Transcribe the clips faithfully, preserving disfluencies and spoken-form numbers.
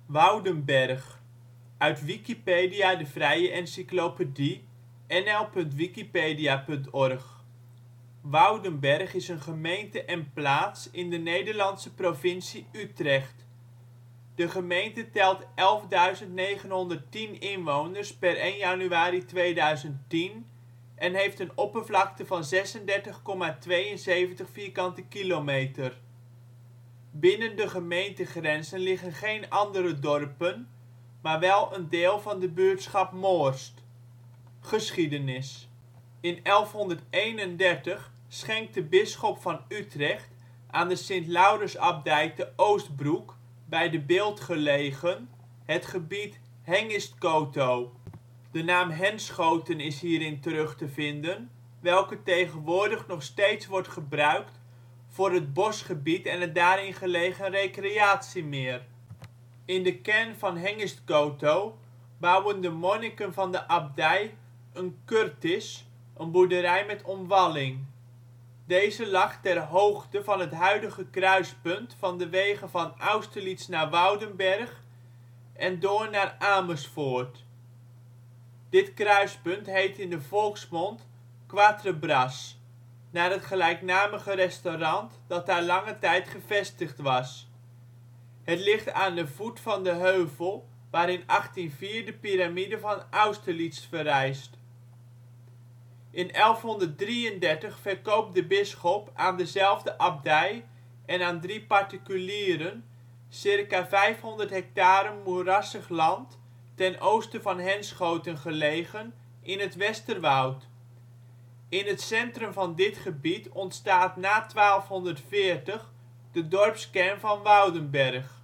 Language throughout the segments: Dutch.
Woudenberg, uit Wikipedia, de vrije encyclopedie. N L punt wikipedia punt org. Woudenberg is een gemeente en plaats in de Nederlandse provincie Utrecht. De gemeente telt elfduizend negenhonderdtien inwoners (per één januari tweeduizend tien) en heeft een oppervlakte van zesendertig komma tweeënzeventig km². Binnen de gemeentegrenzen liggen geen andere dorpen, maar wel een deel van de buurtschap Moorst. Geschiedenis in elfhonderdeenendertig schenkt de bisschop van Utrecht aan de Sint Laurensabdij te Oostbroek, bij de Bilt gelegen, het gebied Hengistcoto. De naam Henschoten is hierin terug te vinden, welke tegenwoordig nog steeds wordt gebruikt voor het bosgebied en het daarin gelegen recreatiemeer. In de kern van Hengistcoto bouwen de monniken van de abdij een curtis, een boerderij met omwalling. Deze lag ter hoogte van het huidige kruispunt van de wegen van Austerlitz naar Woudenberg en Doorn naar Amersfoort. Dit kruispunt heet in de volksmond Quatre Bras, naar het gelijknamige restaurant dat daar lange tijd gevestigd was. Het ligt aan de voet van de heuvel waar in achttien nul vier de piramide van Austerlitz verrijst. In elfhonderddrieëndertig verkoopt de bisschop aan dezelfde abdij en aan drie particulieren circa vijfhonderd hectare moerassig land ten oosten van Henschoten gelegen in het Westerwoud. In het centrum van dit gebied ontstaat na twaalfhonderdveertig de dorpskern van Woudenberg.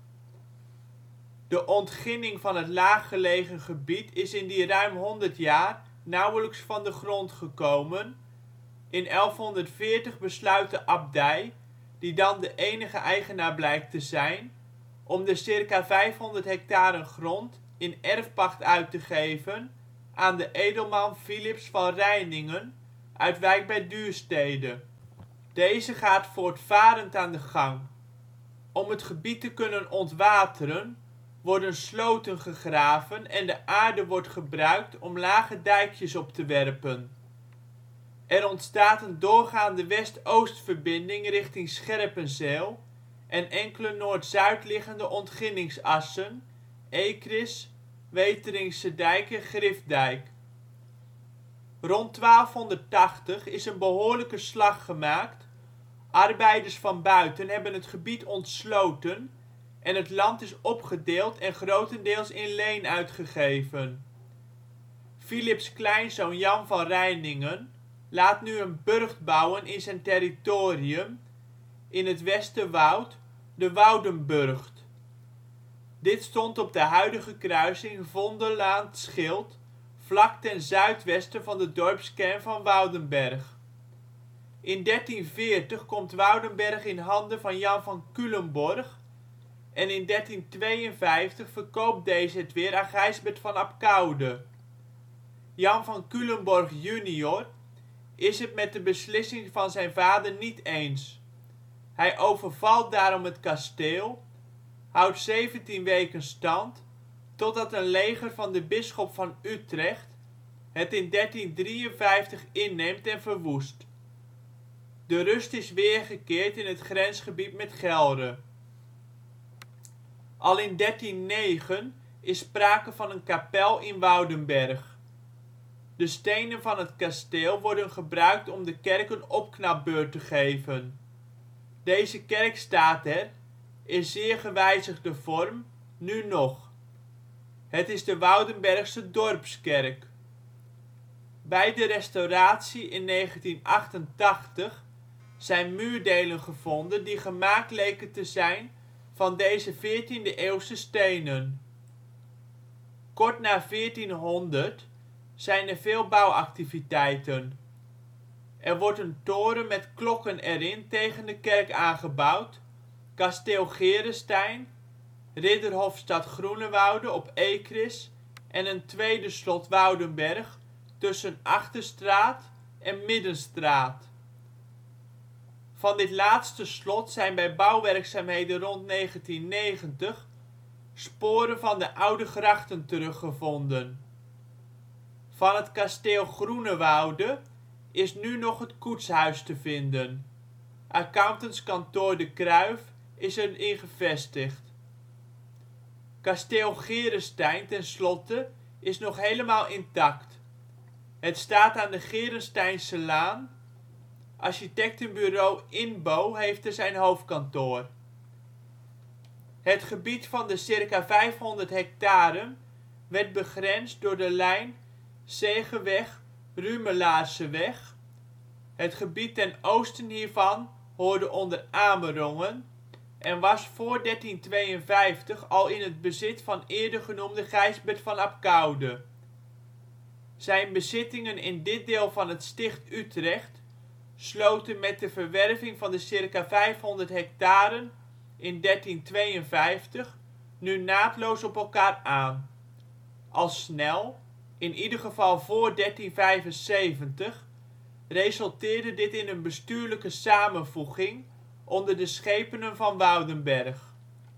De ontginning van het laaggelegen gebied is in die ruim honderd jaar nauwelijks van de grond gekomen. In elfhonderdveertig besluit de abdij, die dan de enige eigenaar blijkt te zijn, om de circa vijfhonderd hectare grond in erfpacht uit te geven aan de edelman Philips van Rijningen uit Wijk bij Duurstede. Deze gaat voortvarend aan de gang. Om het gebied te kunnen ontwateren worden sloten gegraven en de aarde wordt gebruikt om lage dijkjes op te werpen. Er ontstaat een doorgaande west-oostverbinding richting Scherpenzeel en enkele noord-zuid liggende ontginningsassen: Ekris, Weteringse Dijk en Griftdijk. Rond twaalfhonderdtachtig is een behoorlijke slag gemaakt, arbeiders van buiten hebben het gebied ontsloten en het land is opgedeeld en grotendeels in leen uitgegeven. Philips ' kleinzoon Jan van Rijningen laat nu een burcht bouwen in zijn territorium in het Westerwoud, de Woudenburgt. Dit stond op de huidige kruising Vondellaan ' t Schilt, vlak ten zuidwesten van de dorpskern van Woudenberg. In dertien veertig komt Woudenberg in handen van Jan van Culemborg en in dertien tweeënvijftig verkoopt deze het weer aan Gijsbert van Abcoude. Jan van Culemborg junior is het met de beslissing van zijn vader niet eens. Hij overvalt daarom het kasteel, houdt zeventien weken stand, totdat een leger van de bisschop van Utrecht het in dertien drieënvijftig inneemt en verwoest. De rust is weergekeerd in het grensgebied met Gelre. Al in dertien negen is sprake van een kapel in Woudenberg. De stenen van het kasteel worden gebruikt om de kerk een opknapbeurt te geven. Deze kerk staat er, in zeer gewijzigde vorm, nu nog. Het is de Woudenbergse dorpskerk. Bij de restauratie in negentien achtentachtig zijn muurdelen gevonden die gemaakt leken te zijn van deze veertiende-eeuwse stenen. Kort na veertienhonderd zijn er veel bouwactiviteiten. Er wordt een toren met klokken erin tegen de kerk aangebouwd, kasteel Geerestein, ridderhofstad Groenewoude op Ekris en een tweede slot Woudenberg tussen Achterstraat en Middenstraat. Van dit laatste slot zijn bij bouwwerkzaamheden rond negentien negentig sporen van de oude grachten teruggevonden. Van het kasteel Groenewoude is nu nog het koetshuis te vinden. Accountantskantoor De Kruif is erin gevestigd. Kasteel Geerestein tenslotte is nog helemaal intact. Het staat aan de Geeresteinselaan. Architectenbureau Inbo heeft er zijn hoofdkantoor. Het gebied van de circa vijfhonderd hectare werd begrensd door de lijn Segeweg - Rumelaarseweg. Het gebied ten oosten hiervan hoorde onder Amerongen en was voor dertien tweeënvijftig al in het bezit van eerder genoemde Gijsbert van Abcoude. Zijn bezittingen in dit deel van het Sticht Utrecht sloten met de verwerving van de circa vijfhonderd hectare in dertien tweeënvijftig nu naadloos op elkaar aan. Al snel, in ieder geval voor dertien vijfenzeventig, resulteerde dit in een bestuurlijke samenvoeging onder de schepenen van Woudenberg.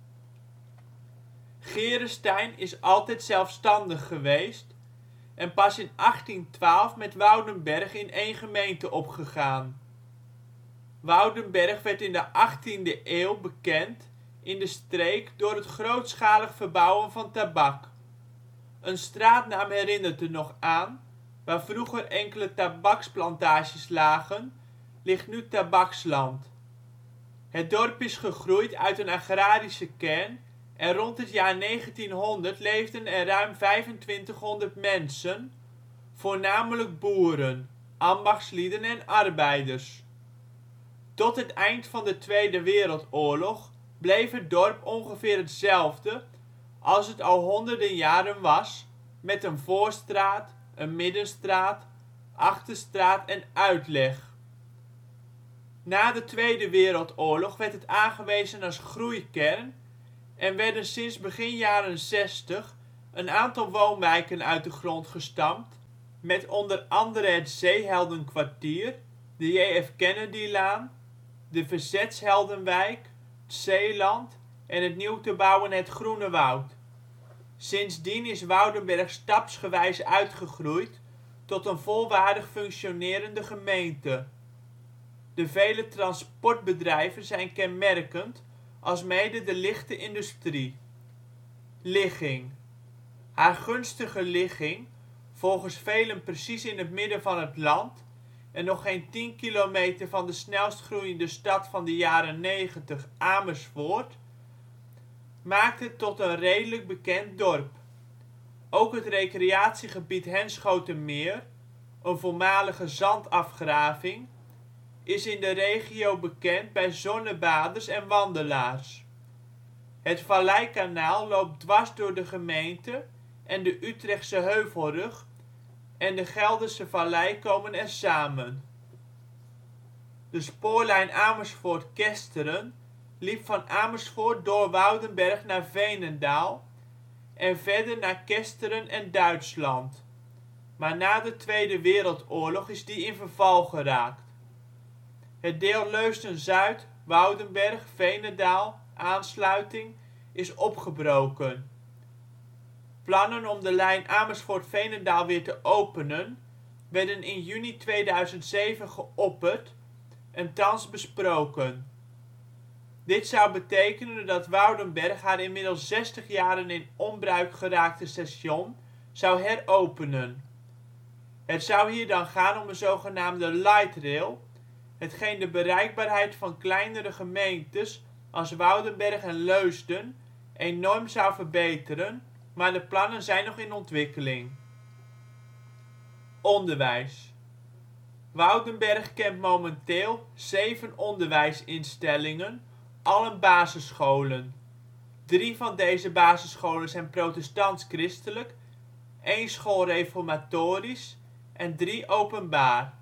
Geerestein is altijd zelfstandig geweest en pas in achttien twaalf met Woudenberg in één gemeente opgegaan. Woudenberg werd in de achttiende eeuw bekend in de streek door het grootschalig verbouwen van tabak. Een straatnaam herinnert er nog aan: waar vroeger enkele tabaksplantages lagen, ligt nu tabaksland. Het dorp is gegroeid uit een agrarische kern en rond het jaar negentienhonderd leefden er ruim vijfentwintighonderd mensen, voornamelijk boeren, ambachtslieden en arbeiders. Tot het eind van de Tweede Wereldoorlog bleef het dorp ongeveer hetzelfde als het al honderden jaren was, met een voorstraat, een middenstraat, achterstraat en uitleg. Na de Tweede Wereldoorlog werd het aangewezen als groeikern en werden sinds begin jaren zestig een aantal woonwijken uit de grond gestampt, met onder andere het Zeeheldenkwartier, de J F Kennedylaan, de Verzetsheldenwijk, ' t Zeeland en het nieuw te bouwen Het Groene Woud. Sindsdien is Woudenberg stapsgewijs uitgegroeid tot een volwaardig functionerende gemeente. De vele transportbedrijven zijn kenmerkend, alsmede de lichte industrie. Ligging: Haar gunstige ligging, volgens velen precies in het midden van het land en nog geen tien kilometer van de snelst groeiende stad van de jaren negentig Amersfoort, maakt het tot een redelijk bekend dorp. Ook het recreatiegebied Henschotermeer, een voormalige zandafgraving, is in de regio bekend bij zonnebaders en wandelaars. Het Valleikanaal loopt dwars door de gemeente en de Utrechtse Heuvelrug en de Gelderse Vallei komen er samen. De spoorlijn Amersfoort - Kesteren liep van Amersfoort door Woudenberg naar Veenendaal en verder naar Kesteren en Duitsland, maar na de Tweede Wereldoorlog is die in verval geraakt. Het deel Leusden-Zuid - Woudenberg - Veenendaal - aansluiting is opgebroken. Plannen om de lijn Amersfoort-Veenendaal weer te openen werden in juni tweeduizend zeven geopperd en thans besproken. Dit zou betekenen dat Woudenberg haar inmiddels zestig jaren in onbruik geraakte station zou heropenen. Het zou hier dan gaan om een zogenaamde light rail, hetgeen de bereikbaarheid van kleinere gemeentes als Woudenberg en Leusden enorm zou verbeteren, maar de plannen zijn nog in ontwikkeling. Onderwijs: Woudenberg kent momenteel zeven onderwijsinstellingen, allen basisscholen. Drie van deze basisscholen zijn protestants-christelijk, één school reformatorisch en drie openbaar.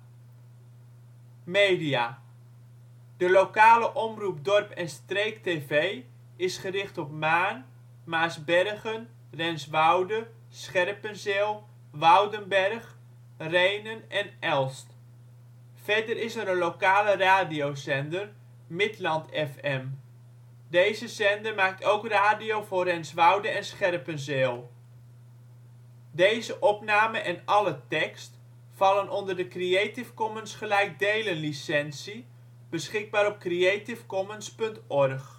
Media: De lokale omroep Dorp en streek tv is gericht op Maarn, Maarsbergen, Renswoude, Scherpenzeel, Woudenberg, Rhenen en Elst. Verder is er een lokale radiozender, Midland F M. Deze zender maakt ook radio voor Renswoude en Scherpenzeel. Deze opname en alle tekst vallen onder de Creative Commons gelijkdelen licentie, beschikbaar op creativecommons punt org